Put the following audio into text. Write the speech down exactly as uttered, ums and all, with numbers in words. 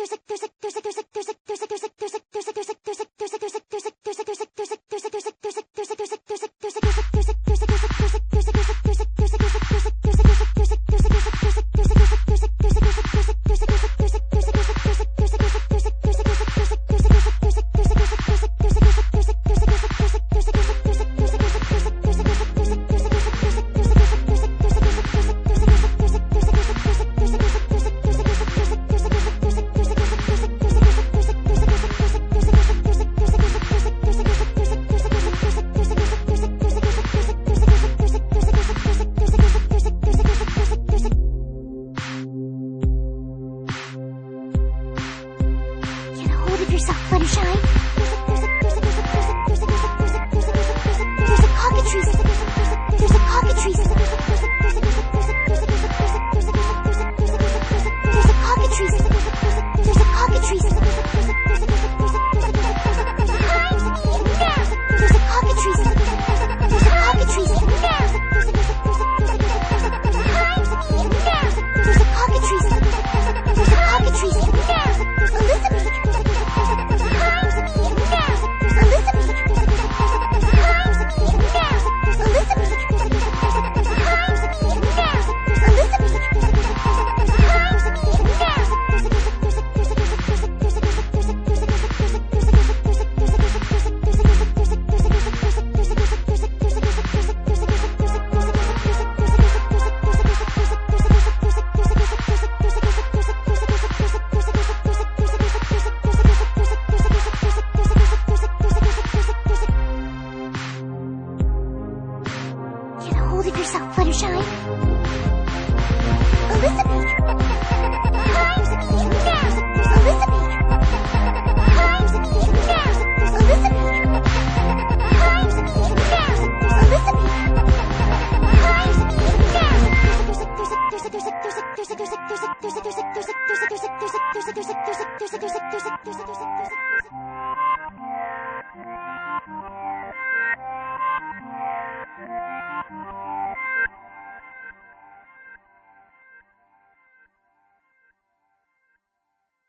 yourself, Fluttershy. There's a cockatrice. There's a cockatrice. There's a cockatrice. There's a cockatrice. There's a cockatrice. There's a cockatrice. There's a cockatrice. There's a cockatrice. Elizabeth! Get a hold of yourself, Fluttershy. Elizabeth! Elizabeth! Elizabeth!